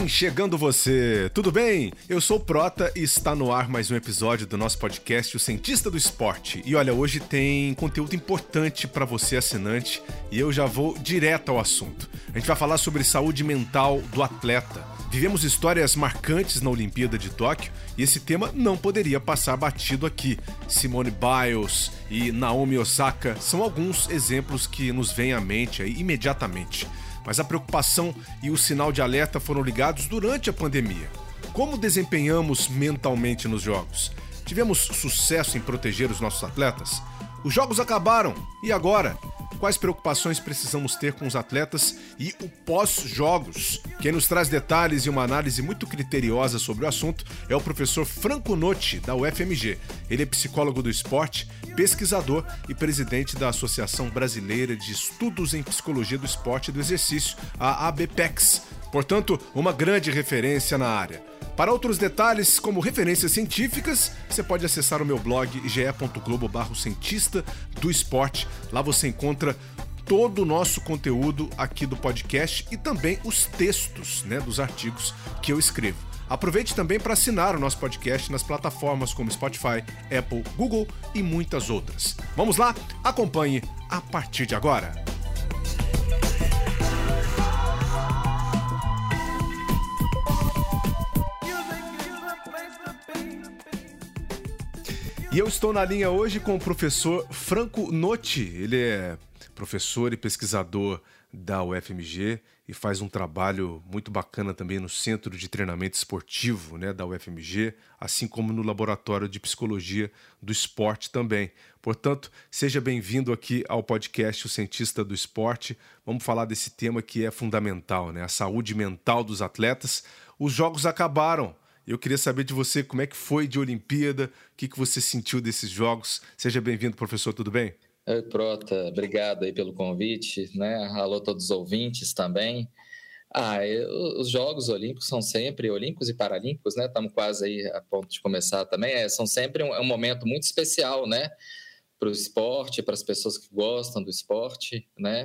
Aconchegando você, tudo bem? Eu sou o Prota e está no ar mais um episódio do nosso podcast, O Cientista do Esporte. E olha, hoje tem conteúdo importante para você assinante e eu já vou direto ao assunto. A gente vai falar sobre saúde mental do atleta. Vivemos histórias marcantes na Olimpíada de Tóquio e esse tema não poderia passar batido aqui. Simone Biles e Naomi Osaka são alguns exemplos que nos vêm à mente aí imediatamente. Mas a preocupação e o sinal de alerta foram ligados durante a pandemia. Como desempenhamos mentalmente nos jogos? Tivemos sucesso em proteger os nossos atletas? Os jogos acabaram, e agora? Quais preocupações precisamos ter com os atletas e o pós-jogos? Quem nos traz detalhes e uma análise muito criteriosa sobre o assunto é o professor Franco Notti, da UFMG. Ele é psicólogo do esporte, pesquisador e presidente da Associação Brasileira de Estudos em Psicologia do Esporte e do Exercício, a ABPEX. Portanto, uma grande referência na área. Para outros detalhes, como referências científicas, você pode acessar o meu blog ge.globo/cientista do esporte. Lá você encontra todo o nosso conteúdo aqui do podcast e também os textos, dos artigos que eu escrevo. Aproveite também para assinar o nosso podcast nas plataformas como Spotify, Apple, Google e muitas outras. Vamos lá? Acompanhe a partir de agora. E eu estou na linha hoje com o professor Franco Notti. Ele é professor e pesquisador da UFMG e faz um trabalho muito bacana também no Centro de Treinamento Esportivo, da UFMG, assim como no Laboratório de Psicologia do Esporte também. Portanto, seja bem-vindo aqui ao podcast O Cientista do Esporte. Vamos falar desse tema que é fundamental, a saúde mental dos atletas. Os jogos acabaram. Eu queria saber de você como é que foi de Olimpíada, o que você sentiu desses jogos. Seja bem-vindo, professor, tudo bem? Oi, Prota, obrigado aí pelo convite, Alô a todos os ouvintes também. Os Jogos Olímpicos são sempre, Olímpicos e Paralímpicos, Estamos quase aí a ponto de começar também, são sempre um momento muito especial, para o esporte, para as pessoas que gostam do esporte,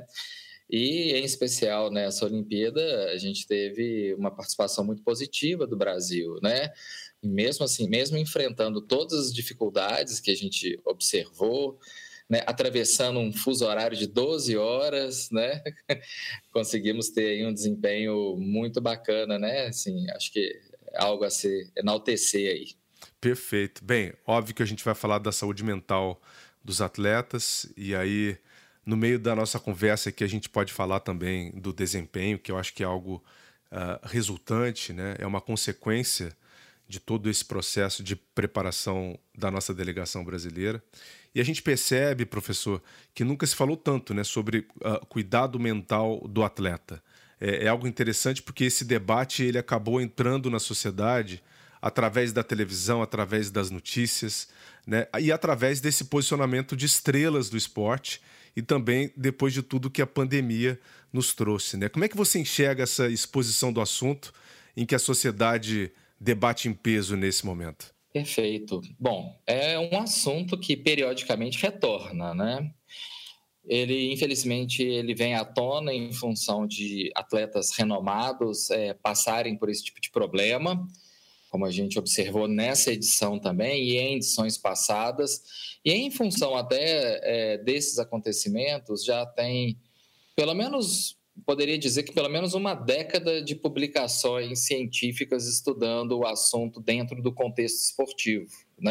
E, em especial, nessa Olimpíada, a gente teve uma participação muito positiva do Brasil, E mesmo assim, mesmo enfrentando todas as dificuldades que a gente observou, atravessando um fuso horário de 12 horas, conseguimos ter aí um desempenho muito bacana, Assim, acho que é algo a se enaltecer aí. Perfeito. Bem, óbvio que a gente vai falar da saúde mental dos atletas e aí... No meio da nossa conversa aqui, a gente pode falar também do desempenho, que eu acho que é algo resultante, É uma consequência de todo esse processo de preparação da nossa delegação brasileira. E a gente percebe, professor, que nunca se falou tanto, sobre cuidado mental do atleta. É algo interessante porque esse debate ele acabou entrando na sociedade através da televisão, através das notícias, e através desse posicionamento de estrelas do esporte, e também depois de tudo que a pandemia nos trouxe. Como é que você enxerga essa exposição do assunto em que a sociedade debate em peso nesse momento? Perfeito. Bom, é um assunto que periodicamente retorna, Ele, infelizmente, ele vem à tona em função de atletas renomados passarem por esse tipo de problema, como a gente observou nessa edição também e em edições passadas. E em função até desses acontecimentos, já tem, pelo menos, poderia dizer que pelo menos uma década de publicações científicas estudando o assunto dentro do contexto esportivo,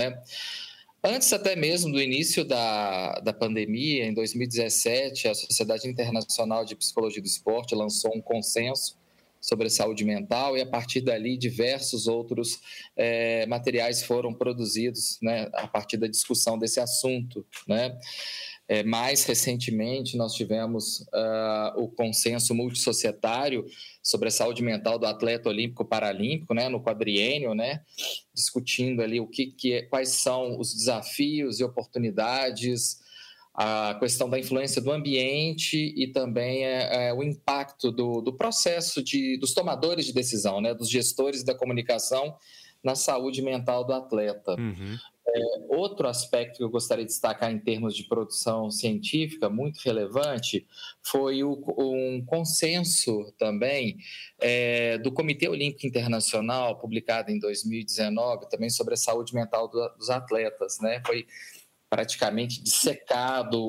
Antes até mesmo do início da pandemia, em 2017, a Sociedade Internacional de Psicologia do Esporte lançou um consenso sobre a saúde mental e, a partir dali, diversos outros materiais foram produzidos a partir da discussão desse assunto. Mais recentemente, nós tivemos o consenso multissocietário sobre a saúde mental do atleta olímpico-paralímpico, no quadriênio, discutindo ali quais são os desafios e oportunidades, a questão da influência do ambiente e também o impacto do processo dos tomadores de decisão, dos gestores da comunicação na saúde mental do atleta. Uhum. Outro aspecto que eu gostaria de destacar em termos de produção científica, muito relevante, foi um consenso também do Comitê Olímpico Internacional, publicado em 2019, também sobre a saúde mental dos atletas, né? Foi praticamente dissecado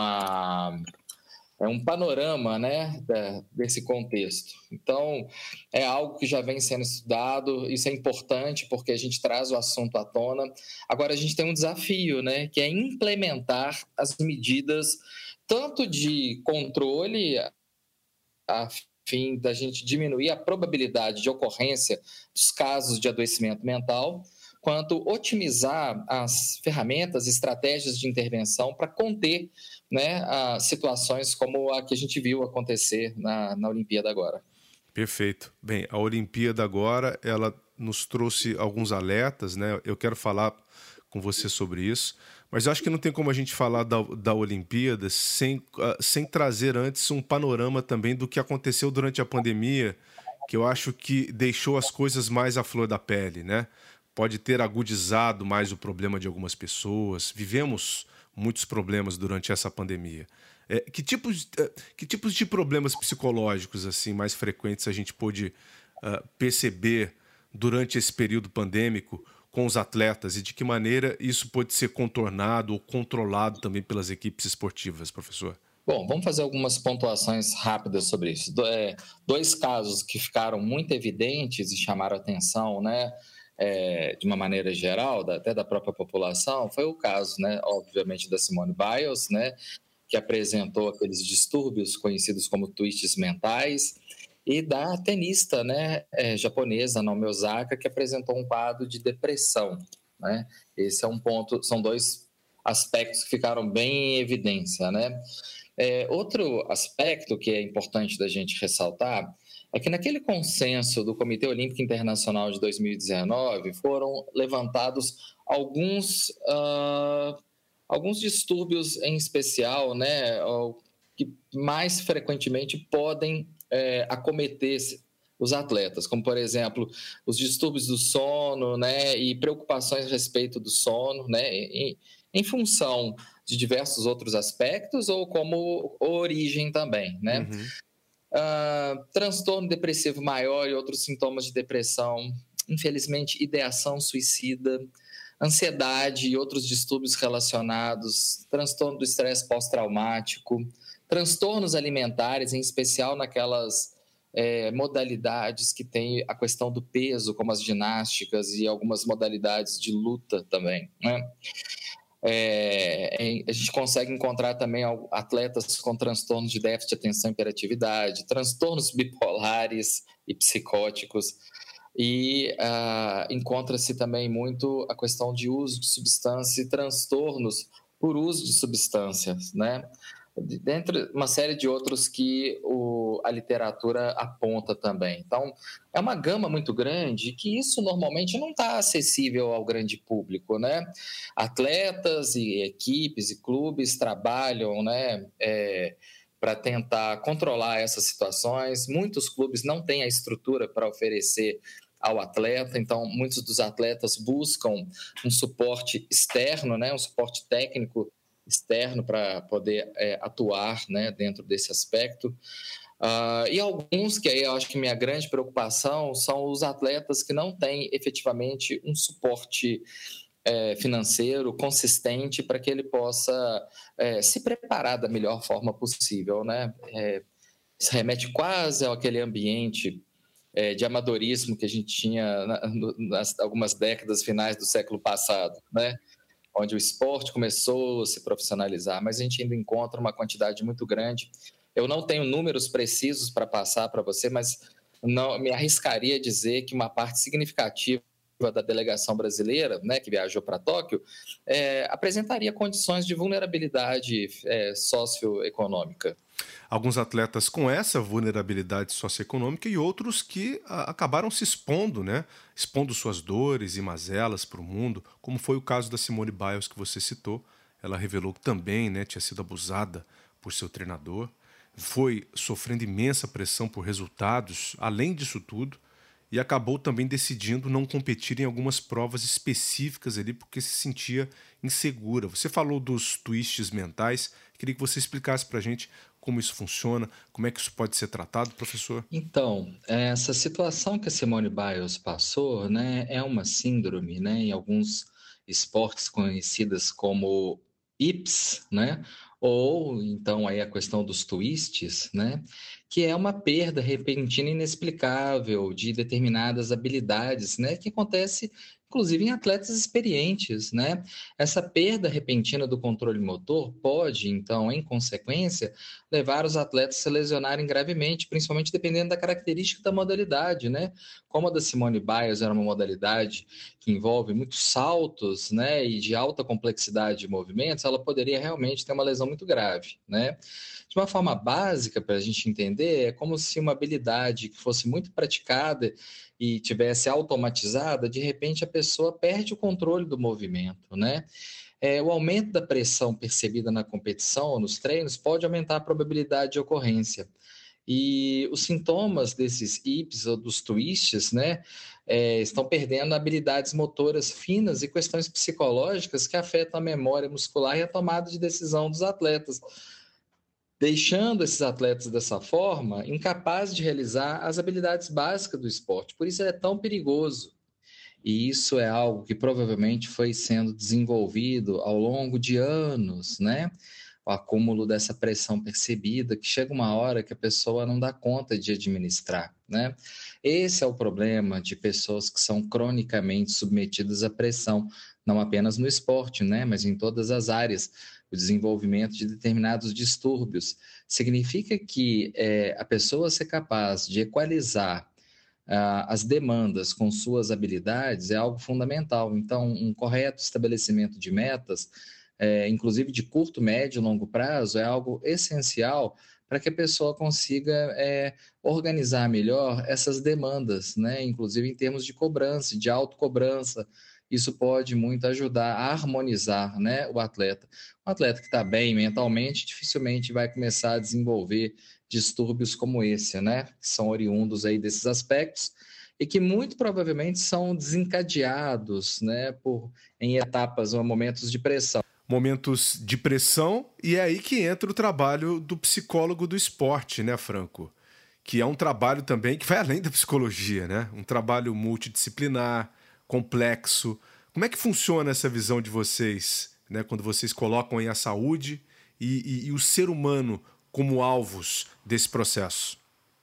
um panorama, né, desse contexto. Então, é algo que já vem sendo estudado, isso é importante porque a gente traz o assunto à tona. Agora, a gente tem um desafio, né, que é implementar as medidas tanto de controle, a fim da gente diminuir a probabilidade de ocorrência dos casos de adoecimento mental, quanto otimizar as ferramentas, estratégias de intervenção para conter, né, situações como a que a gente viu acontecer na Olimpíada agora. Perfeito. Bem, a Olimpíada agora, ela nos trouxe alguns alertas, né? Eu quero falar com você sobre isso, mas eu acho que não tem como a gente falar da Olimpíada sem trazer antes um panorama também do que aconteceu durante a pandemia, que eu acho que deixou as coisas mais à flor da pele, né? Pode ter agudizado mais o problema de algumas pessoas. Vivemos muitos problemas durante essa pandemia. Que tipos de problemas psicológicos assim mais frequentes a gente pôde perceber durante esse período pandêmico com os atletas e de que maneira isso pode ser contornado ou controlado também pelas equipes esportivas, professor? Bom, vamos fazer algumas pontuações rápidas sobre isso. Dois casos que ficaram muito evidentes e chamaram atenção, né, de uma maneira geral, até da própria população, foi o caso, né, obviamente, da Simone Biles, né, que apresentou aqueles distúrbios conhecidos como twists mentais, e da tenista, né, japonesa, Naomi Osaka, que apresentou um quadro de depressão, né? Esse é um ponto, são dois aspectos que ficaram bem em evidência, né? Outro aspecto que é importante da gente ressaltar é que naquele consenso do Comitê Olímpico Internacional de 2019 foram levantados alguns distúrbios em especial, né, que mais frequentemente podem acometer os atletas, como, por exemplo, os distúrbios do sono, né, e preocupações a respeito do sono, né, em função de diversos outros aspectos ou como origem também, né? Uhum. Transtorno depressivo maior e outros sintomas de depressão, infelizmente, ideação suicida, ansiedade e outros distúrbios relacionados, transtorno do estresse pós-traumático, transtornos alimentares, em especial naquelas modalidades que tem a questão do peso, como as ginásticas e algumas modalidades de luta também, né? A gente consegue encontrar também atletas com transtornos de déficit de atenção e hiperatividade, transtornos bipolares e psicóticos, e encontra-se também muito a questão de uso de substância e transtornos por uso de substâncias, né? Dentre uma série de outros que a literatura aponta também. Então, é uma gama muito grande que isso normalmente não está acessível ao grande público, né? Atletas e equipes e clubes trabalham, né, para tentar controlar essas situações. Muitos clubes não têm a estrutura para oferecer ao atleta, então muitos dos atletas buscam um suporte externo, né, um suporte técnico externo para poder atuar, né, dentro desse aspecto. E alguns, que aí eu acho que minha grande preocupação, são os atletas que não têm efetivamente um suporte financeiro consistente para que ele possa se preparar da melhor forma possível, né? Isso remete quase àquele ambiente de amadorismo que a gente tinha nas algumas décadas finais do século passado, né? Onde o esporte começou a se profissionalizar, mas a gente ainda encontra uma quantidade muito grande. Eu não tenho números precisos para passar para você, mas não me arriscaria a dizer que uma parte significativa da delegação brasileira, né, que viajou para Tóquio, apresentaria condições de vulnerabilidade socioeconômica. Alguns atletas com essa vulnerabilidade socioeconômica e outros que acabaram se expondo, né? Expondo suas dores e mazelas para o mundo, como foi o caso da Simone Biles que você citou. Ela revelou que também, né, tinha sido abusada por seu treinador, foi sofrendo imensa pressão por resultados, além disso tudo, e acabou também decidindo não competir em algumas provas específicas ali porque se sentia insegura. Você falou dos twists mentais, queria que você explicasse para a gente como isso funciona, como é que isso pode ser tratado, professor? Então, essa situação que a Simone Biles passou, né, é uma síndrome, né, em alguns esportes conhecidas como hips, né, ou então aí a questão dos twists, né, que é uma perda repentina e inexplicável de determinadas habilidades, né, que acontece inclusive em atletas experientes, né? Essa perda repentina do controle motor pode, então, em consequência, levar os atletas a se lesionarem gravemente, principalmente dependendo da característica da modalidade, né? Como a da Simone Biles era uma modalidade que envolve muitos saltos, né, e de alta complexidade de movimentos, ela poderia realmente ter uma lesão muito grave, né? De uma forma básica, para a gente entender, é como se uma habilidade que fosse muito praticada e tivesse automatizada, de repente a pessoa perde o controle do movimento, né? O aumento da pressão percebida na competição ou nos treinos pode aumentar a probabilidade de ocorrência. E os sintomas desses hips ou dos twists, né, estão perdendo habilidades motoras finas e questões psicológicas que afetam a memória muscular e a tomada de decisão dos atletas, deixando esses atletas dessa forma incapazes de realizar as habilidades básicas do esporte. Por isso é tão perigoso. E isso é algo que provavelmente foi sendo desenvolvido ao longo de anos, né? O acúmulo dessa pressão percebida, que chega uma hora que a pessoa não dá conta de administrar, né? Esse é o problema de pessoas que são cronicamente submetidas à pressão, não apenas no esporte, né? Mas em todas as áreas. O desenvolvimento de determinados distúrbios significa que a pessoa ser capaz de equalizar as demandas com suas habilidades é algo fundamental. Então, um correto estabelecimento de metas, inclusive de curto, médio e longo prazo, é algo essencial para que a pessoa consiga organizar melhor essas demandas, né? Inclusive em termos de cobrança, de autocobrança. Isso pode muito ajudar a harmonizar, né, o atleta. Um atleta que está bem mentalmente dificilmente vai começar a desenvolver distúrbios como esse, né? Que são oriundos aí desses aspectos e que muito provavelmente são desencadeados, né, em etapas ou momentos de pressão. Momentos de pressão, e é aí que entra o trabalho do psicólogo do esporte, né, Franco? Que é um trabalho também que vai além da psicologia, né? Um trabalho multidisciplinar, complexo. Como é que funciona essa visão de vocês, né, quando vocês colocam aí a saúde e o ser humano como alvos desse processo?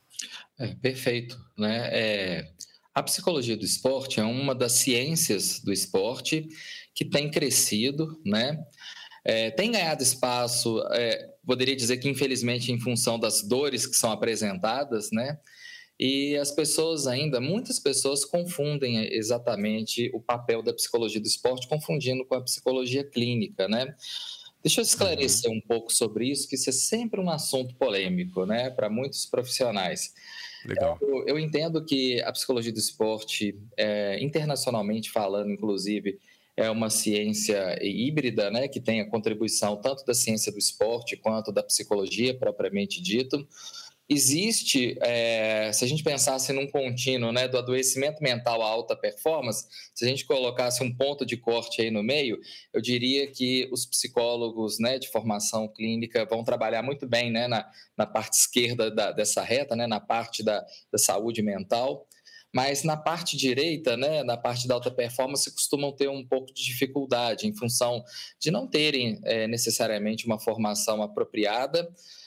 Perfeito, né? A psicologia do esporte é uma das ciências do esporte que tem crescido, né? Tem ganhado espaço, poderia dizer que infelizmente em função das dores que são apresentadas, né? E as pessoas ainda, muitas pessoas confundem exatamente o papel da psicologia do esporte, confundindo com a psicologia clínica, né? Deixa eu Uhum. esclarecer um pouco sobre isso, que isso é sempre um assunto polêmico, né, para muitos profissionais. Legal. Eu entendo que a psicologia do esporte, internacionalmente falando, inclusive, é uma ciência híbrida, né, que tem a contribuição tanto da ciência do esporte quanto da psicologia propriamente dito. Existe, se a gente pensasse num contínuo, né, do adoecimento mental à alta performance, se a gente colocasse um ponto de corte aí no meio, eu diria que os psicólogos, né, de formação clínica vão trabalhar muito bem, né, na parte esquerda dessa reta, né, na parte da saúde mental, mas na parte direita, né, na parte da alta performance, costumam ter um pouco de dificuldade em função de não terem necessariamente uma formação apropriada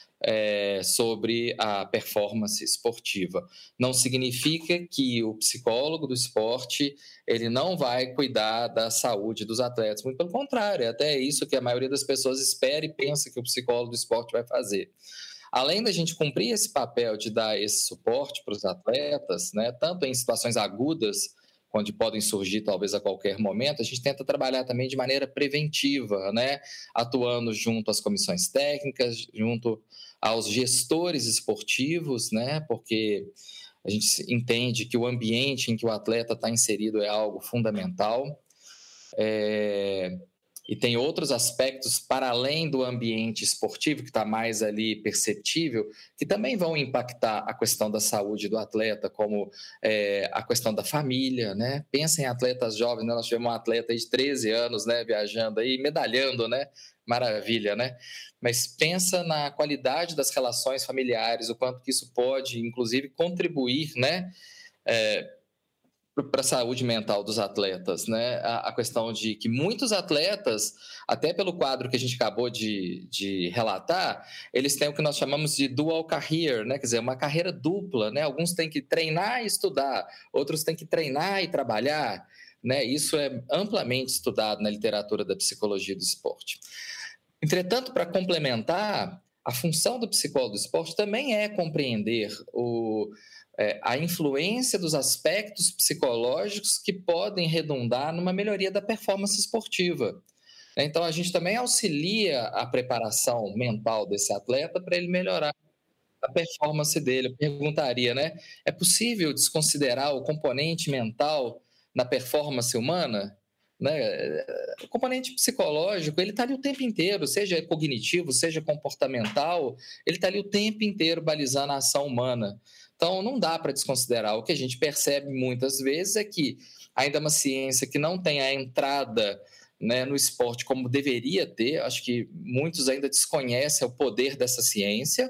sobre a performance esportiva. Não significa que o psicólogo do esporte ele não vai cuidar da saúde dos atletas, muito pelo contrário, é até isso que a maioria das pessoas espera e pensa que o psicólogo do esporte vai fazer. Além da gente cumprir esse papel de dar esse suporte para os atletas, né, tanto em situações agudas, onde podem surgir talvez a qualquer momento, a gente tenta trabalhar também de maneira preventiva, né, atuando junto às comissões técnicas, junto aos gestores esportivos, né, porque a gente entende que o ambiente em que o atleta está inserido é algo fundamental. e tem outros aspectos para além do ambiente esportivo, que está mais ali perceptível, que também vão impactar a questão da saúde do atleta, como a questão da família, né? Pensa em atletas jovens, né? Nós tivemos um atleta aí de 13 anos, né, viajando aí, medalhando, né? Maravilha, né? Mas pensa na qualidade das relações familiares, o quanto que isso pode, inclusive, contribuir, né? Para a saúde mental dos atletas, né? A questão de que muitos atletas, até pelo quadro que a gente acabou de relatar, eles têm o que nós chamamos de dual career, né? Quer dizer, uma carreira dupla, né? Alguns têm que treinar e estudar, outros têm que treinar e trabalhar, né? Isso é amplamente estudado na literatura da psicologia do esporte. Entretanto, para complementar, a função do psicólogo do esporte também é compreender a influência dos aspectos psicológicos que podem redundar numa melhoria da performance esportiva. Então, a gente também auxilia a preparação mental desse atleta para ele melhorar a performance dele. Eu perguntaria, né? É possível desconsiderar o componente mental na performance humana? Né? O componente psicológico, ele está ali o tempo inteiro, seja cognitivo, seja comportamental, ele está ali o tempo inteiro balizando a ação humana. Então, não dá para desconsiderar. O que a gente percebe muitas vezes é que ainda é uma ciência que não tem a entrada, né, no esporte como deveria ter. Acho que muitos ainda desconhecem o poder dessa ciência.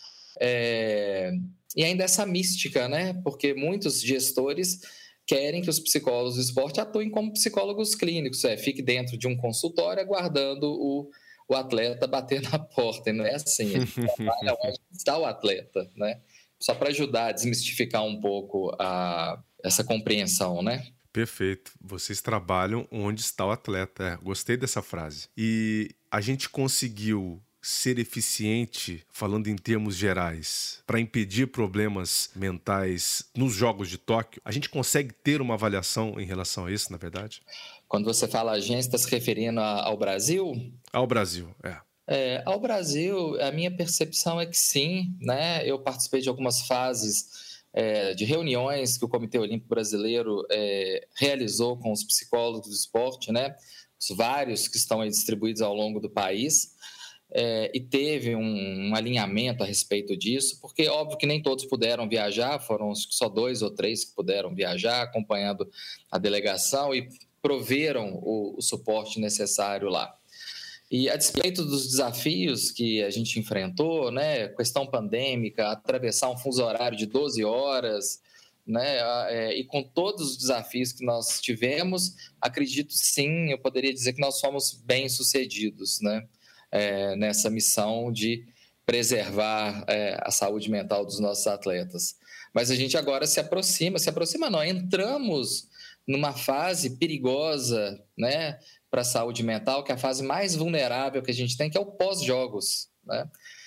E ainda essa mística, né? Porque muitos gestores querem que os psicólogos do esporte atuem como psicólogos clínicos, fique dentro de um consultório aguardando o atleta bater na porta. E não é assim, a gente trabalha onde está o atleta, né? Só para ajudar a desmistificar um pouco essa compreensão, né? Perfeito. Vocês trabalham onde está o atleta. Gostei dessa frase. E a gente conseguiu ser eficiente, falando em termos gerais, para impedir problemas mentais nos Jogos de Tóquio? A gente consegue ter uma avaliação em relação a isso, na verdade? Quando você fala a gente, está se referindo ao Brasil? Ao Brasil, ao Brasil, a minha percepção é que sim, né? Eu participei de algumas fases de reuniões que o Comitê Olímpico Brasileiro realizou com os psicólogos do esporte, né? Os vários que estão aí distribuídos ao longo do país, e teve um alinhamento a respeito disso, porque óbvio que nem todos puderam viajar, foram só 2 ou 3 que puderam viajar, acompanhando a delegação e proveram o suporte necessário lá. E a despeito dos desafios que a gente enfrentou, né, questão pandêmica, atravessar um fuso horário de 12 horas, né, e com todos os desafios que nós tivemos, acredito sim, eu poderia dizer que nós fomos bem-sucedidos, né, nessa missão de preservar a saúde mental dos nossos atletas. Mas a gente agora se aproxima não, entramos numa fase perigosa, né, para a saúde mental, que é a fase mais vulnerável que a gente tem, que é o pós-jogos, né?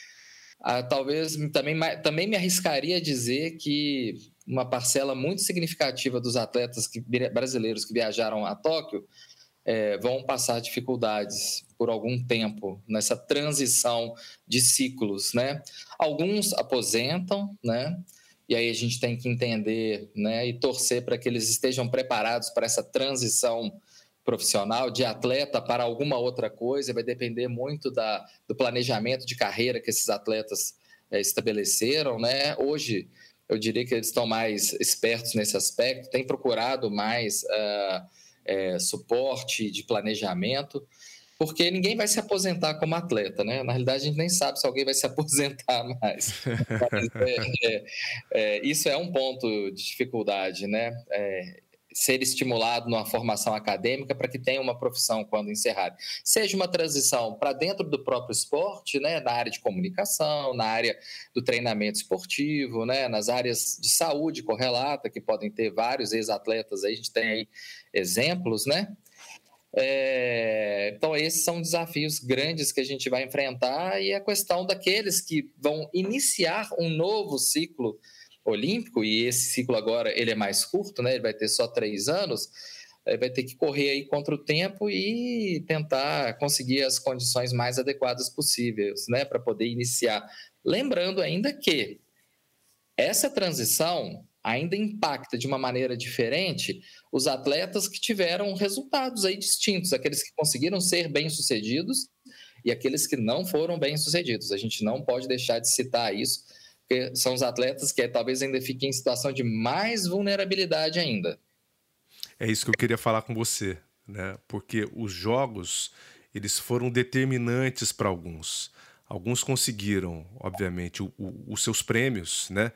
Talvez também me arriscaria a dizer que uma parcela muito significativa dos atletas brasileiros que viajaram a Tóquio vão passar dificuldades por algum tempo nessa transição de ciclos, né? Alguns aposentam, né? E aí a gente tem que entender, né, e torcer para que eles estejam preparados para essa transição profissional, de atleta para alguma outra coisa. Vai depender muito do planejamento de carreira que esses atletas estabeleceram, né? Hoje, eu diria que eles estão mais espertos nesse aspecto, têm procurado mais suporte de planejamento, porque ninguém vai se aposentar como atleta, né? Na realidade, a gente nem sabe se alguém vai se aposentar mais. Isso é um ponto de dificuldade, né? Ser estimulado numa formação acadêmica para que tenha uma profissão quando encerrar. Seja uma transição para dentro do próprio esporte, né? Na área de comunicação, na área do treinamento esportivo, né? Nas áreas de saúde correlata, que podem ter vários ex-atletas, aí a gente tem aí exemplos, né? Então, esses são desafios grandes que a gente vai enfrentar, e a questão daqueles que vão iniciar um novo ciclo olímpico, e esse ciclo agora ele é mais curto, né? Ele vai ter só 3 anos, vai ter que correr aí contra o tempo e tentar conseguir as condições mais adequadas possíveis, né? Para poder iniciar. Lembrando ainda que essa transição, ainda impacta de uma maneira diferente os atletas que tiveram resultados aí distintos, aqueles que conseguiram ser bem-sucedidos e aqueles que não foram bem-sucedidos. A gente não pode deixar de citar isso, porque são os atletas que talvez ainda fiquem em situação de mais vulnerabilidade ainda. É isso que eu queria falar com você, né? Porque os jogos, eles foram determinantes para alguns. Alguns conseguiram, obviamente, os seus prêmios, né?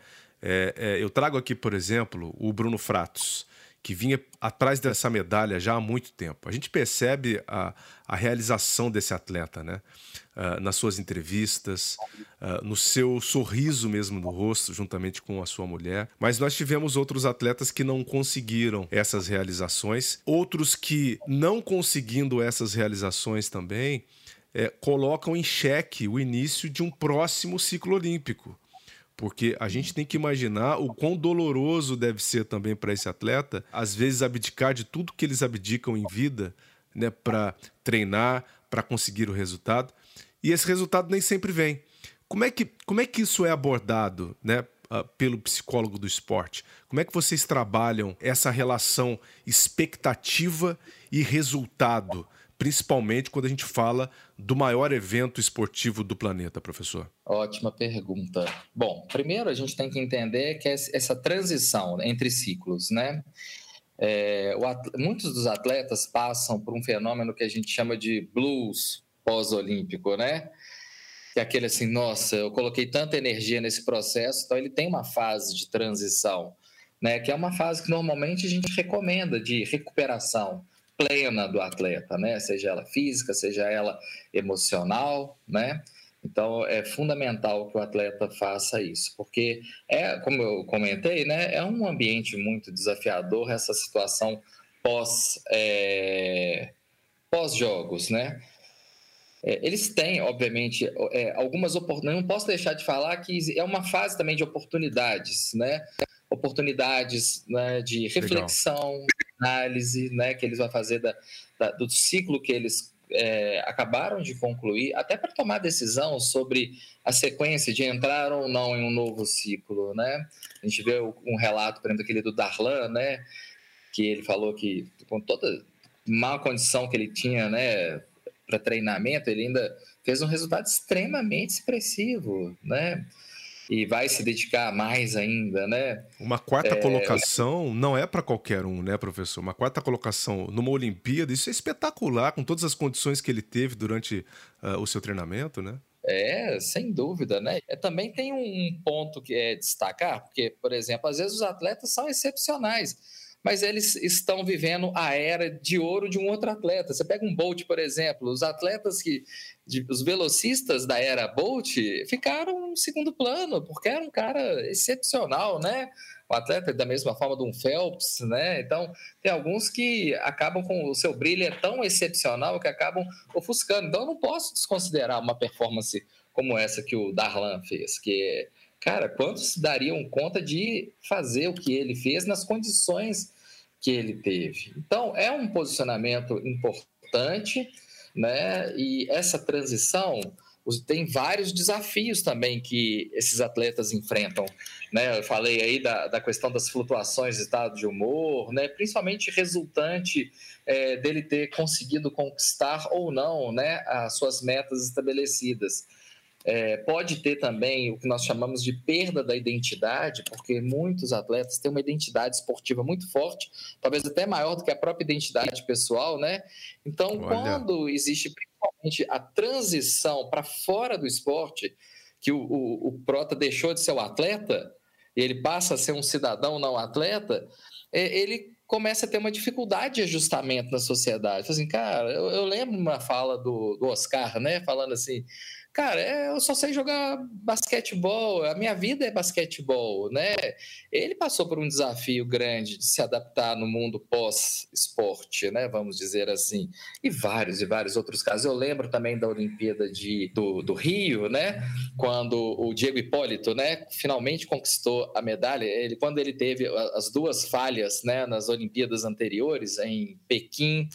Eu trago aqui, por exemplo, o Bruno Fratos, que vinha atrás dessa medalha já há muito tempo. A gente percebe a realização desse atleta, né? Nas suas entrevistas, no seu sorriso mesmo no rosto, juntamente com a sua mulher. Mas nós tivemos outros atletas que não conseguiram essas realizações, outros que, não conseguindo essas realizações também, colocam em xeque o início de um próximo ciclo olímpico. Porque a gente tem que imaginar o quão doloroso deve ser também para esse atleta, às vezes abdicar de tudo que eles abdicam em vida, né, para treinar, para conseguir o resultado. E esse resultado nem sempre vem. Como é que isso é abordado, né, pelo psicólogo do esporte? Como é que vocês trabalham essa relação expectativa e resultado, principalmente quando a gente fala do maior evento esportivo do planeta, professor? Ótima pergunta. Bom, primeiro a gente tem que entender que essa transição entre ciclos, né? Muitos dos atletas passam por um fenômeno que a gente chama de blues pós-olímpico, né? Que é aquele assim, nossa, eu coloquei tanta energia nesse processo, então ele tem uma fase de transição, né? Que é uma fase que normalmente a gente recomenda de recuperação plena do atleta, né? Seja ela física, seja ela emocional, né? Então, é fundamental que o atleta faça isso, porque como eu comentei, né? É um ambiente muito desafiador essa situação pós-jogos, né? Eles têm, obviamente, algumas oportunidades. Não posso deixar de falar que é uma fase também de oportunidades, né? Oportunidades, né, de reflexão, análise, né, que eles vão fazer do ciclo que eles acabaram de concluir, até para tomar decisão sobre a sequência de entrar ou não em um novo ciclo, né? A gente vê um relato, por exemplo, aquele do Darlan, né, que ele falou que com toda má condição que ele tinha, né, para treinamento, ele ainda fez um resultado extremamente expressivo, né? E vai se dedicar mais ainda, né? Uma quarta colocação não é para qualquer um, né, professor? Uma quarta colocação numa Olimpíada, isso é espetacular, com todas as condições que ele teve durante o seu treinamento, né? Sem dúvida, né? Também tem um ponto que é destacar, porque, por exemplo, às vezes os atletas são excepcionais, mas eles estão vivendo a era de ouro de um outro atleta. Você pega um Bolt, por exemplo, os atletas os velocistas da era Bolt ficaram em segundo plano, porque era um cara excepcional, né? Um atleta da mesma forma de um Phelps, né? Então, tem alguns que acabam com o seu brilho é tão excepcional que acabam ofuscando. Então, eu não posso desconsiderar uma performance como essa que o Darlan fez, que cara, quantos dariam conta de fazer o que ele fez nas condições que ele teve? Então, é um posicionamento importante, né? E essa transição tem vários desafios também que esses atletas enfrentam, né? Eu falei aí da questão das flutuações de estado de humor, né? Principalmente resultante dele ter conseguido conquistar ou não, né, as suas metas estabelecidas. Pode ter também o que nós chamamos de perda da identidade, porque muitos atletas têm uma identidade esportiva muito forte, talvez até maior do que a própria identidade pessoal, né? Então, quando existe principalmente a transição para fora do esporte, que o Prota deixou de ser o atleta, e ele passa a ser um cidadão não atleta, ele começa a ter uma dificuldade de ajustamento na sociedade. Assim, cara, eu lembro uma fala do Oscar, né? Falando assim, cara, eu só sei jogar basquetebol, a minha vida é basquetebol, né? Ele passou por um desafio grande de se adaptar no mundo pós-esporte, né? Vamos dizer assim. E vários outros casos. Eu lembro também da Olimpíada do Rio, né? Quando o Diego Hipólito, né, finalmente conquistou a medalha. Quando ele teve as duas falhas, né, nas Olimpíadas anteriores, em Pequim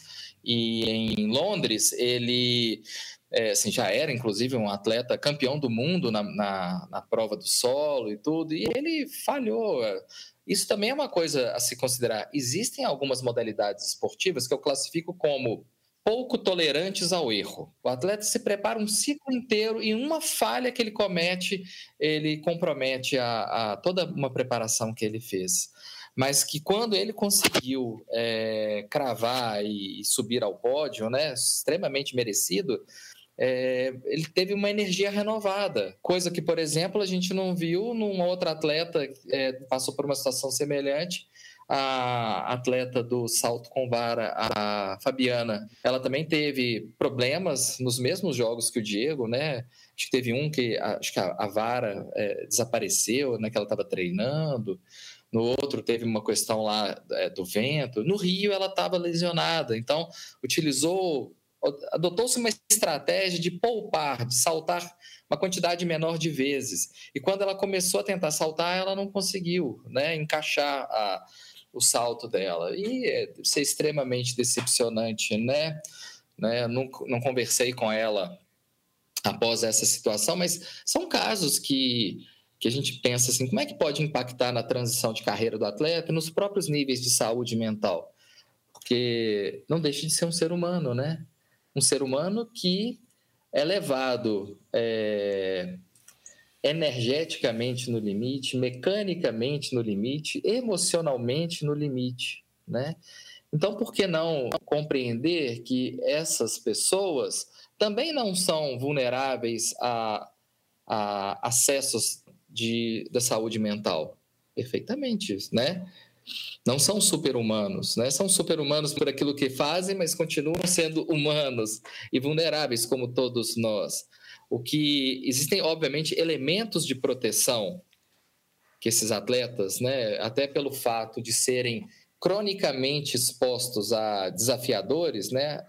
E em Londres, ele assim, já era, inclusive, um atleta campeão do mundo na prova do solo e tudo, e ele falhou. Isso também é uma coisa a se considerar. Existem algumas modalidades esportivas que eu classifico como pouco tolerantes ao erro. O atleta se prepara um ciclo inteiro e uma falha que ele comete, ele compromete a toda uma preparação que ele fez. Mas que quando ele conseguiu cravar e subir ao pódio, né, extremamente merecido, ele teve uma energia renovada, coisa que, por exemplo, a gente não viu numa outra atleta que passou por uma situação semelhante. A atleta do salto com vara, a Fabiana, ela também teve problemas nos mesmos jogos que o Diego, né? Acho que teve um que acho que a vara desapareceu, né? Que ela estava treinando. No outro teve uma questão lá do vento. No Rio ela estava lesionada, então adotou-se uma estratégia de poupar, de saltar uma quantidade menor de vezes. E quando ela começou a tentar saltar, ela não conseguiu, né, encaixar o salto dela. E deve ser extremamente decepcionante, né? Não conversei com ela após essa situação, mas são casos que a gente pensa assim, como é que pode impactar na transição de carreira do atleta e nos próprios níveis de saúde mental? Porque não deixa de ser um ser humano, né? Um ser humano que é levado energeticamente no limite, mecanicamente no limite, emocionalmente no limite, né? Então, por que não compreender que essas pessoas também não são vulneráveis a acessos da saúde mental? Perfeitamente, né? Não são super-humanos, né? São super-humanos por aquilo que fazem, mas continuam sendo humanos e vulneráveis como todos nós. O que existem, obviamente, elementos de proteção que esses atletas, né, até pelo fato de serem cronicamente expostos a desafiadores, né,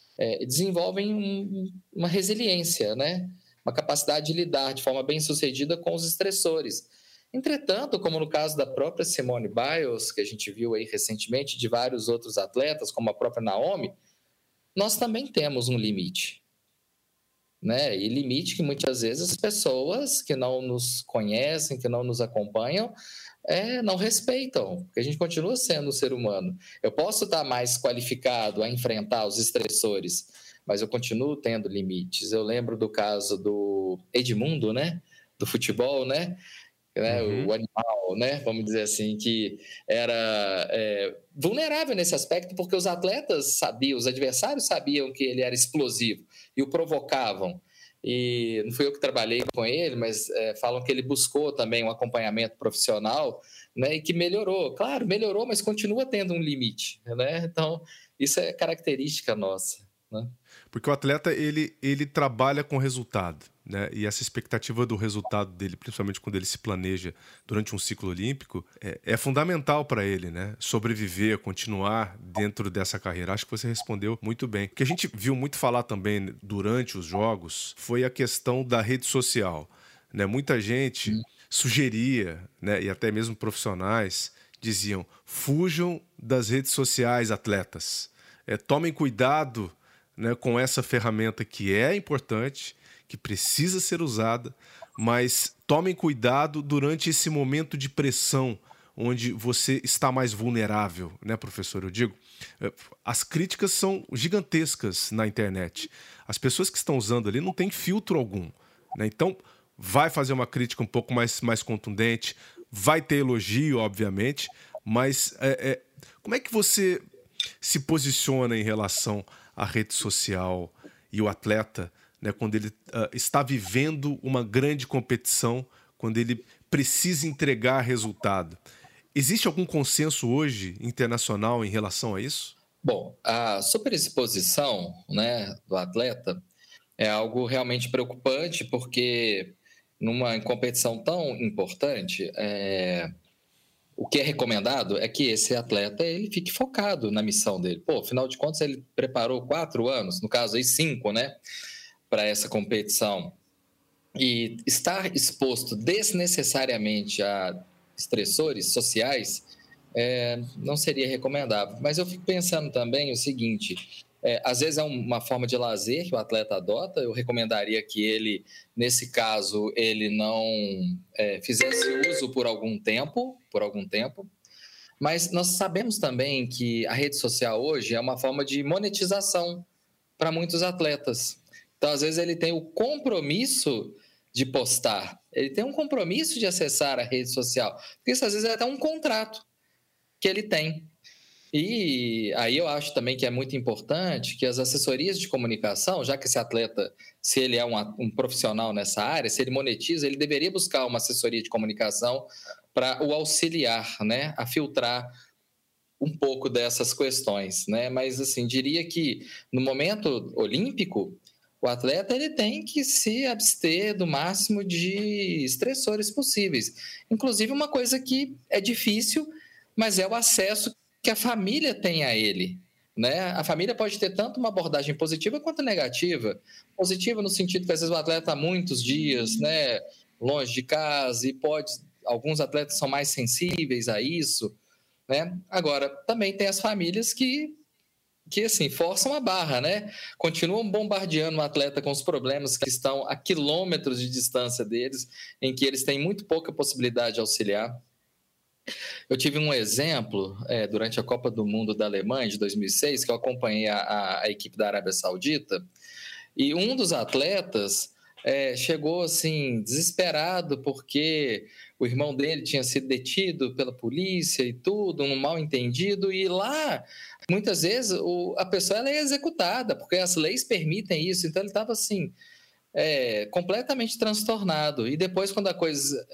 desenvolvem uma resiliência, né, uma capacidade de lidar de forma bem-sucedida com os estressores. Entretanto, como no caso da própria Simone Biles, que a gente viu aí recentemente, de vários outros atletas, como a própria Naomi, nós também temos um limite, né? E limite que muitas vezes as pessoas que não nos conhecem, que não nos acompanham, não respeitam, porque a gente continua sendo um ser humano. Eu posso estar mais qualificado a enfrentar os estressores, mas eu continuo tendo limites. Eu lembro do caso do Edmundo, né? Do futebol, né? O animal, né? Vamos dizer assim, que era vulnerável nesse aspecto, porque os atletas sabiam, os adversários sabiam que ele era explosivo e o provocavam. E não fui eu que trabalhei com ele, mas falam que ele buscou também um acompanhamento profissional, né? E que melhorou. Claro, melhorou, mas continua tendo um limite, né? Então, isso é característica nossa, né? Porque o atleta, ele trabalha com resultado, né? E essa expectativa do resultado dele, principalmente quando ele se planeja durante um ciclo olímpico, é fundamental para ele, né? Sobreviver, continuar dentro dessa carreira. Acho que você respondeu muito bem. O que a gente viu muito falar também durante os jogos foi a questão da rede social, né? Muita gente sugeria, né? E até mesmo profissionais diziam: fujam das redes sociais, atletas. Tomem cuidado, né, com essa ferramenta que é importante, que precisa ser usada, mas tomem cuidado durante esse momento de pressão, onde você está mais vulnerável, né, professor? Eu digo, as críticas são gigantescas na internet. As pessoas que estão usando ali não têm filtro algum, né? Então, vai fazer uma crítica um pouco mais contundente, vai ter elogio, obviamente, mas como é que você se posiciona em relação à rede social e o atleta, né, quando ele está vivendo uma grande competição, quando ele precisa entregar resultado? Existe algum consenso hoje internacional em relação a isso? Bom, a superexposição, né, do atleta é algo realmente preocupante, porque numa competição tão importante, o que é recomendado é que esse atleta ele fique focado na missão dele. Pô, afinal de contas, ele preparou 4 anos, no caso aí 5, né, para essa competição. E estar exposto desnecessariamente a estressores sociais não seria recomendável. Mas eu fico pensando também o seguinte: Às vezes é uma forma de lazer que o atleta adota. Eu recomendaria que ele, nesse caso, ele não fizesse uso por algum tempo, mas nós sabemos também que a rede social hoje é uma forma de monetização para muitos atletas. Então, às vezes, ele tem o compromisso de postar, ele tem um compromisso de acessar a rede social, porque isso às vezes é até um contrato que ele tem. E aí eu acho também que é muito importante que as assessorias de comunicação, já que esse atleta, se ele é um profissional nessa área, se ele monetiza, ele deveria buscar uma assessoria de comunicação para o auxiliar, né, a filtrar um pouco dessas questões, né? Mas, assim, diria que no momento olímpico, o atleta ele tem que se abster do máximo de estressores possíveis. Inclusive, uma coisa que é difícil, mas é o acesso que a família tem a ele, né? A família pode ter tanto uma abordagem positiva quanto negativa. Positiva no sentido que, às vezes, o atleta está muitos dias, né, longe de casa e alguns atletas são mais sensíveis a isso, né? Agora, também tem as famílias que assim, forçam a barra, né? Continuam bombardeando o atleta com os problemas que estão a quilômetros de distância deles, em que eles têm muito pouca possibilidade de auxiliar. Eu tive um exemplo durante a Copa do Mundo da Alemanha, de 2006, que eu acompanhei a equipe da Arábia Saudita, e um dos atletas chegou assim desesperado porque o irmão dele tinha sido detido pela polícia e tudo, um mal entendido, e lá muitas vezes a pessoa ela é executada porque as leis permitem isso. Então ele estava assim completamente transtornado, e depois, quando a coisa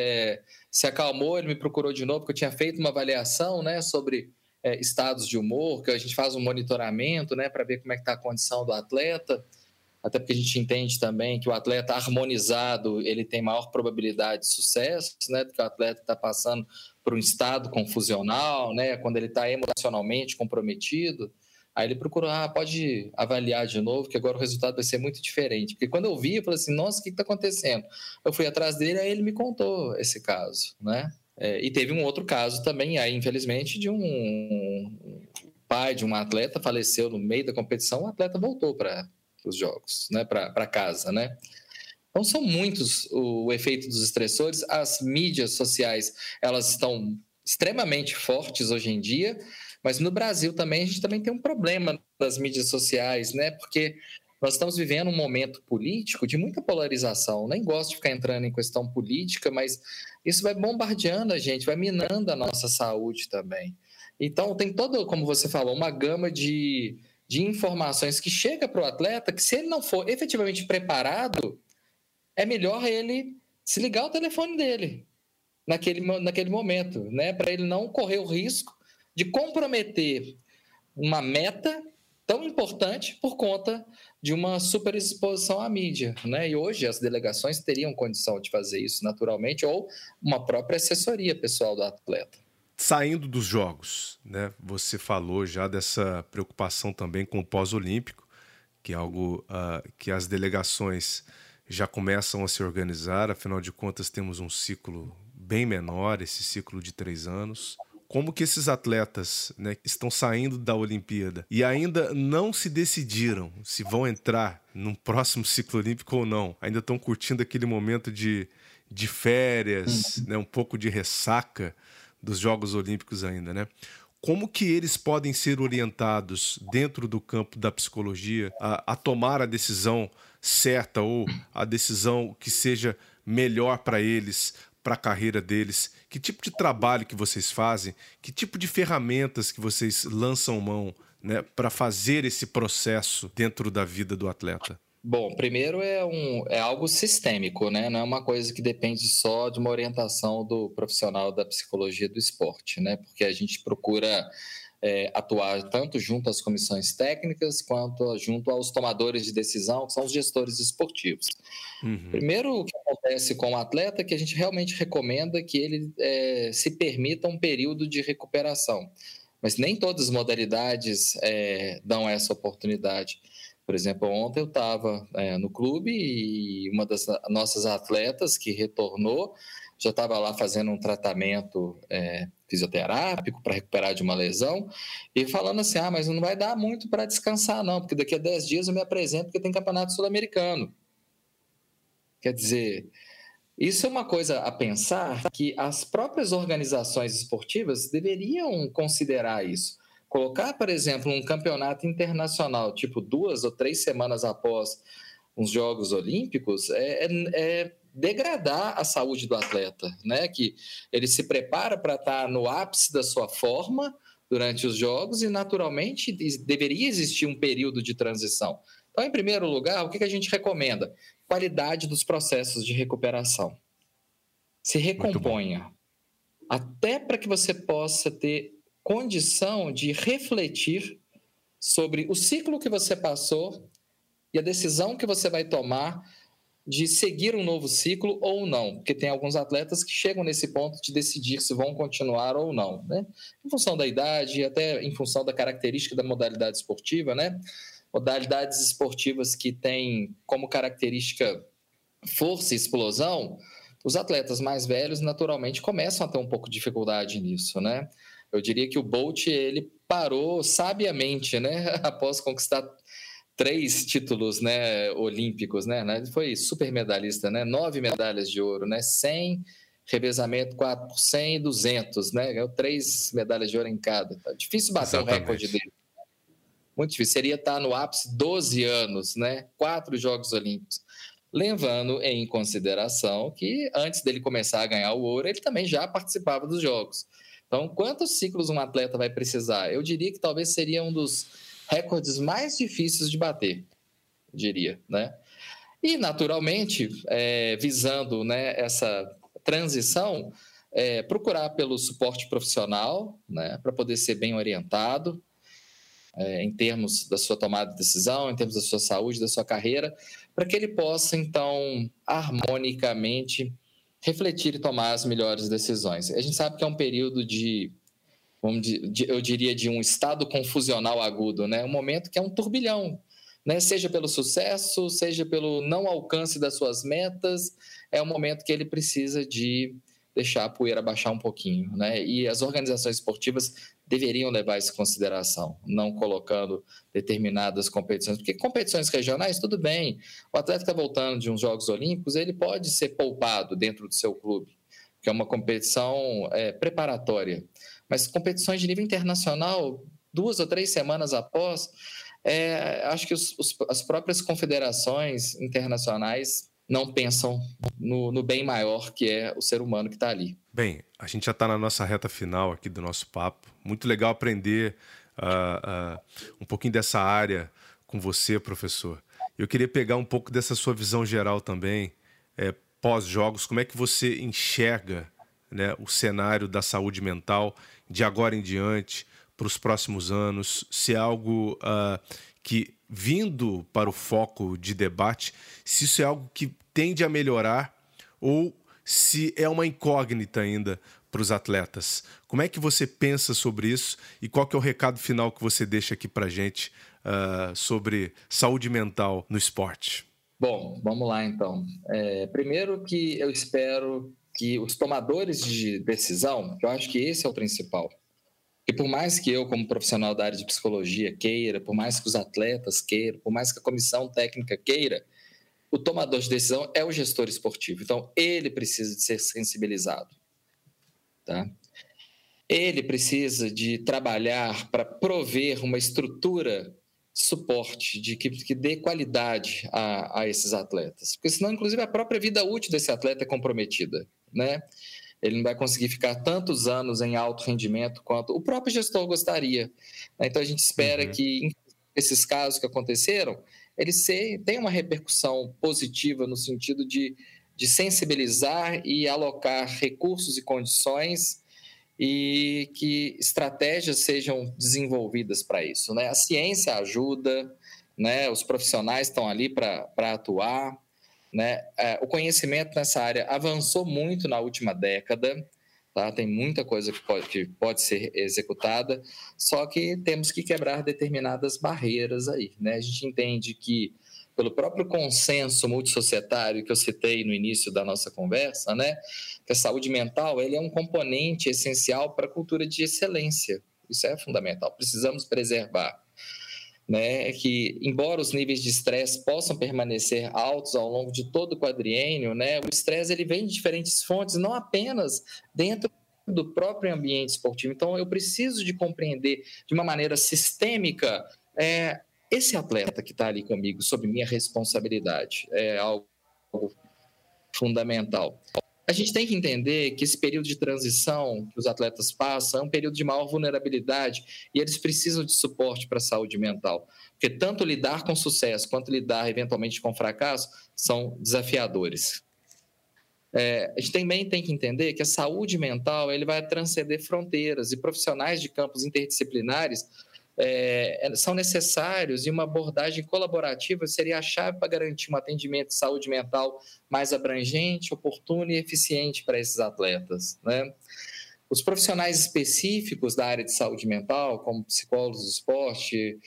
se acalmou, ele me procurou de novo, porque eu tinha feito uma avaliação, né, sobre estados de humor, que a gente faz um monitoramento, né, para ver como é que está a condição do atleta, até porque a gente entende também que o atleta harmonizado ele tem maior probabilidade de sucesso, né, do que o atleta que está passando por um estado confusional, né, quando ele está emocionalmente comprometido. Aí ele procurou, pode avaliar de novo, que agora o resultado vai ser muito diferente. Porque quando eu vi, eu falei assim, nossa, o que está acontecendo? Eu fui atrás dele, aí ele me contou esse caso, né? E teve um outro caso também, aí infelizmente, de um pai de um atleta faleceu no meio da competição, o atleta voltou para os jogos, né? Para casa, né? Então são muitos o efeito dos estressores. As mídias sociais, elas estão extremamente fortes hoje em dia, mas no Brasil também a gente também tem um problema das mídias sociais, né? Porque nós estamos vivendo um momento político de muita polarização. Nem gosto de ficar entrando em questão política, mas isso vai bombardeando a gente, vai minando a nossa saúde também. Então tem todo, como você falou, uma gama de informações que chega para o atleta que, se ele não for efetivamente preparado, é melhor ele se ligar ao telefone dele naquele momento, né? Para ele não correr o risco de comprometer uma meta tão importante por conta de uma superexposição à mídia, né? E hoje as delegações teriam condição de fazer isso naturalmente, ou uma própria assessoria pessoal do atleta. Saindo dos jogos, né? Você falou já dessa preocupação também com o pós-olímpico, que é algo que as delegações já começam a se organizar. Afinal de contas, temos um ciclo bem menor, esse ciclo de 3 anos. Como que esses atletas, né, estão saindo da Olimpíada e ainda não se decidiram se vão entrar num próximo ciclo olímpico ou não, ainda estão curtindo aquele momento de férias, né, um pouco de ressaca dos Jogos Olímpicos ainda, né? Como que eles podem ser orientados dentro do campo da psicologia a tomar a decisão certa, ou a decisão que seja melhor para eles, para a carreira deles? Que tipo de trabalho que vocês fazem? Que tipo de ferramentas que vocês lançam mão, né, para fazer esse processo dentro da vida do atleta? Bom, primeiro é algo sistêmico, né? Não é uma coisa que depende só de uma orientação do profissional da psicologia do esporte, né? Porque a gente procura atuar tanto junto às comissões técnicas quanto junto aos tomadores de decisão, que são os gestores esportivos. Uhum. Primeiro, o que acontece com o atleta é que a gente realmente recomenda que ele se permita um período de recuperação, mas nem todas as modalidades dão essa oportunidade. Por exemplo, ontem eu estava no clube e uma das nossas atletas que retornou já estava lá fazendo um tratamento fisioterápico para recuperar de uma lesão, e falando assim, mas não vai dar muito para descansar não, porque daqui a 10 dias eu me apresento porque tem campeonato sul-americano. Quer dizer, isso é uma coisa a pensar que as próprias organizações esportivas deveriam considerar isso. Colocar, por exemplo, um campeonato internacional, tipo 2 ou 3 semanas após uns Jogos Olímpicos, é degradar a saúde do atleta, né? Que ele se prepara para estar no ápice da sua forma durante os Jogos e, naturalmente, deveria existir um período de transição. Então, em primeiro lugar, o que a gente recomenda? Qualidade dos processos de recuperação. Se recomponha, até para que você possa ter condição de refletir sobre o ciclo que você passou e a decisão que você vai tomar de seguir um novo ciclo ou não, porque tem alguns atletas que chegam nesse ponto de decidir se vão continuar ou não, né? Em função da idade, até em função da característica da modalidade esportiva, né? Modalidades esportivas que têm como característica força e explosão, os atletas mais velhos naturalmente começam a ter um pouco de dificuldade nisso, né? Eu diria que o Bolt, ele parou sabiamente, né? Após conquistar 3 títulos, né, olímpicos, né? Ele foi super medalhista, né? 9 medalhas de ouro, né? 100, revezamento 4 por 100 e 200, né? Ganhou 3 medalhas de ouro em cada. Tá difícil bater o recorde dele. Muito difícil. Seria estar no ápice 12 anos, né? 4 Jogos Olímpicos. Levando em consideração que antes dele começar a ganhar o ouro, ele também já participava dos Jogos. Então, quantos ciclos um atleta vai precisar? Eu diria que talvez seria um dos recordes mais difíceis de bater, eu diria, né? E, naturalmente, visando, né, essa transição, procurar pelo suporte profissional, né, para poder ser bem orientado, em termos da sua tomada de decisão, em termos da sua saúde, da sua carreira, para que ele possa, então, harmonicamente refletir e tomar as melhores decisões. A gente sabe que é um período eu diria, de um estado confusional agudo, né? Um momento que é um turbilhão, né? Seja pelo sucesso, seja pelo não alcance das suas metas, é um momento que ele precisa de deixar a poeira baixar um pouquinho, né? E as organizações esportivas deveriam levar isso em consideração, não colocando determinadas competições, porque competições regionais, tudo bem, o atleta que está voltando de uns Jogos Olímpicos, ele pode ser poupado dentro do seu clube, que é uma competição preparatória. Mas competições de nível internacional, 2 ou 3 semanas após, acho que as próprias confederações internacionais não pensam no bem maior que é o ser humano que está ali. Bem, a gente já está na nossa reta final aqui do nosso papo. Muito legal aprender um pouquinho dessa área com você, professor. Eu queria pegar um pouco dessa sua visão geral também, pós-jogos. Como é que você enxerga, né, o cenário da saúde mental de agora em diante, para os próximos anos? Se é algo que, vindo para o foco de debate, se isso é algo que tende a melhorar ou se é uma incógnita ainda para os atletas. Como é que você pensa sobre isso e qual que é o recado final que você deixa aqui para a gente sobre saúde mental no esporte? Bom, vamos lá então. Primeiro que eu espero que os tomadores de decisão, eu acho que esse é o principal. E por mais que eu, como profissional da área de psicologia, queira, por mais que os atletas queiram, por mais que a comissão técnica queira, o tomador de decisão é o gestor esportivo. Então, ele precisa de ser sensibilizado. Tá? Ele precisa de trabalhar para prover uma estrutura de suporte, que dê qualidade a esses atletas. Porque senão, inclusive, a própria vida útil desse atleta é comprometida, né? Ele não vai conseguir ficar tantos anos em alto rendimento quanto o próprio gestor gostaria. Então, a gente espera que esses casos que aconteceram, eles tenham uma repercussão positiva no sentido de sensibilizar e alocar recursos e condições e que estratégias sejam desenvolvidas para isso, né? A ciência ajuda, né? Os profissionais estão ali para atuar, né? O conhecimento nessa área avançou muito na última década, tá? Tem muita coisa que pode ser executada, só que temos que quebrar determinadas barreiras aí, né? A gente entende que pelo próprio consenso multissocietário que eu citei no início da nossa conversa, né, que a saúde mental ele é um componente essencial para a cultura de excelência. Isso é fundamental, precisamos preservar. Né, que, embora os níveis de estresse possam permanecer altos ao longo de todo o quadriênio, né, o estresse ele vem de diferentes fontes, não apenas dentro do próprio ambiente esportivo. Então, eu preciso de compreender de uma maneira sistêmica esse atleta que está ali comigo, sob minha responsabilidade. É algo fundamental. A gente tem que entender que esse período de transição que os atletas passam é um período de maior vulnerabilidade e eles precisam de suporte para a saúde mental, porque tanto lidar com sucesso quanto lidar eventualmente com fracasso são desafiadores. A gente também tem que entender que a saúde mental ele vai transcender fronteiras e profissionais de campos interdisciplinares são necessários e uma abordagem colaborativa seria a chave para garantir um atendimento de saúde mental mais abrangente, oportuno e eficiente para esses atletas, né? Os profissionais específicos da área de saúde mental, como psicólogos do esporte,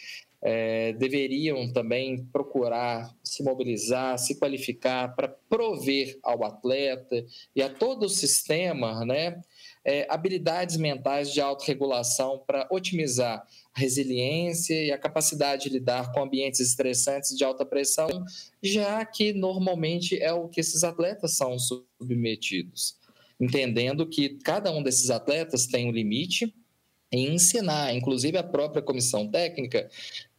deveriam também procurar se mobilizar, se qualificar para prover ao atleta e a todo o sistema, né, habilidades mentais de autorregulação para otimizar a resiliência e a capacidade de lidar com ambientes estressantes de alta pressão, já que normalmente é o que esses atletas são submetidos. Entendendo que cada um desses atletas tem um limite e ensinar, inclusive a própria comissão técnica,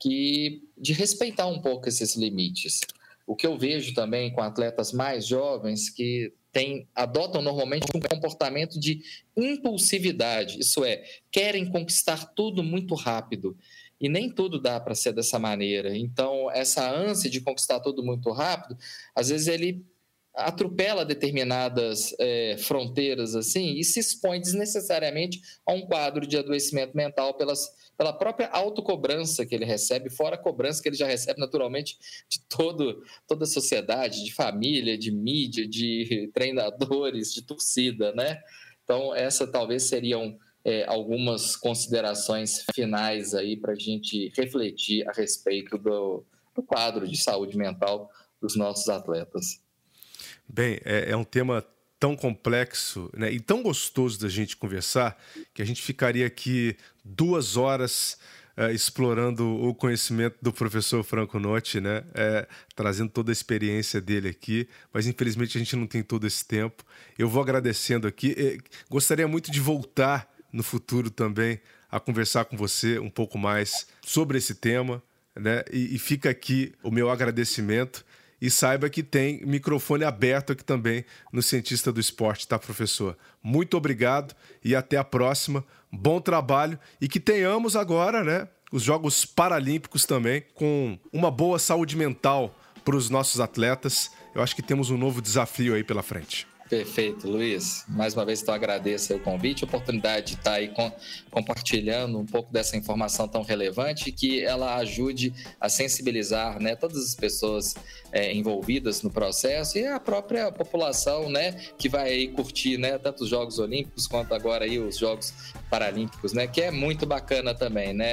de respeitar um pouco esses limites. O que eu vejo também com atletas mais jovens que adotam normalmente um comportamento de impulsividade, isso é, querem conquistar tudo muito rápido. E nem tudo dá para ser dessa maneira. Então, essa ânsia de conquistar tudo muito rápido, às vezes ele atropela determinadas fronteiras assim e se expõe desnecessariamente a um quadro de adoecimento mental pela própria autocobrança que ele recebe, fora a cobrança que ele já recebe naturalmente de toda a sociedade, de família, de mídia, de treinadores, de torcida, né? Então, essa talvez seriam algumas considerações finais aí para a gente refletir a respeito do quadro de saúde mental dos nossos atletas. Bem, é um tema tão complexo, né, e tão gostoso da gente conversar que a gente ficaria aqui 2 horas explorando o conhecimento do professor Franco Notti, né, trazendo toda a experiência dele aqui, mas infelizmente a gente não tem todo esse tempo. Eu vou agradecendo aqui. Gostaria muito de voltar no futuro também a conversar com você um pouco mais sobre esse tema, né, e fica aqui o meu agradecimento. E saiba que tem microfone aberto aqui também no Cientista do Esporte, tá, professor? Muito obrigado e até a próxima. Bom trabalho e que tenhamos agora, né, os Jogos Paralímpicos também com uma boa saúde mental para os nossos atletas. Eu acho que temos um novo desafio aí pela frente. Perfeito, Luiz. Mais uma vez, então, agradeço o convite, a oportunidade de estar aí compartilhando um pouco dessa informação tão relevante e que ela ajude a sensibilizar, né, todas as pessoas envolvidas no processo e a própria população, né, que vai aí curtir, né, tanto os Jogos Olímpicos quanto agora aí os Jogos Paralímpicos, né, que é muito bacana também, né?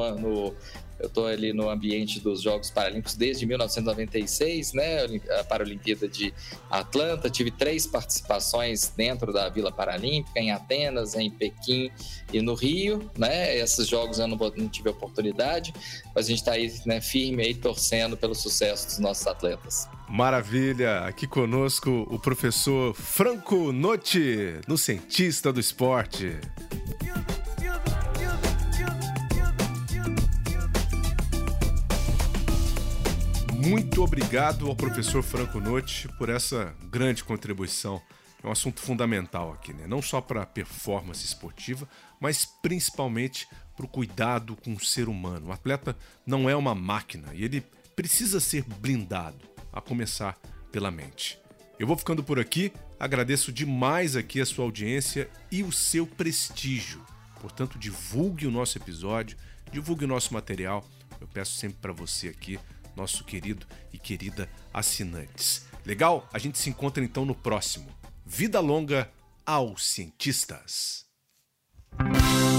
Eu estou ali no ambiente dos Jogos Paralímpicos desde 1996, né? A Paralimpíada de Atlanta. Tive 3 participações dentro da Vila Paralímpica, em Atenas, em Pequim e no Rio, né? Esses jogos eu não tive oportunidade, mas a gente está aí, né, firme aí, torcendo pelo sucesso dos nossos atletas. Maravilha! Aqui conosco o professor Franco Notti, no Cientista do Esporte. Muito obrigado ao professor Franco Notti por essa grande contribuição. É um assunto fundamental aqui, né? Não só para a performance esportiva, mas principalmente para o cuidado com o ser humano. O atleta não é uma máquina e ele precisa ser blindado, a começar pela mente. Eu vou ficando por aqui, agradeço demais aqui a sua audiência e o seu prestígio. Portanto, divulgue o nosso episódio, divulgue o nosso material. Eu peço sempre para você aqui, nosso querido e querida assinantes. Legal? A gente se encontra então no próximo. Vida longa aos cientistas!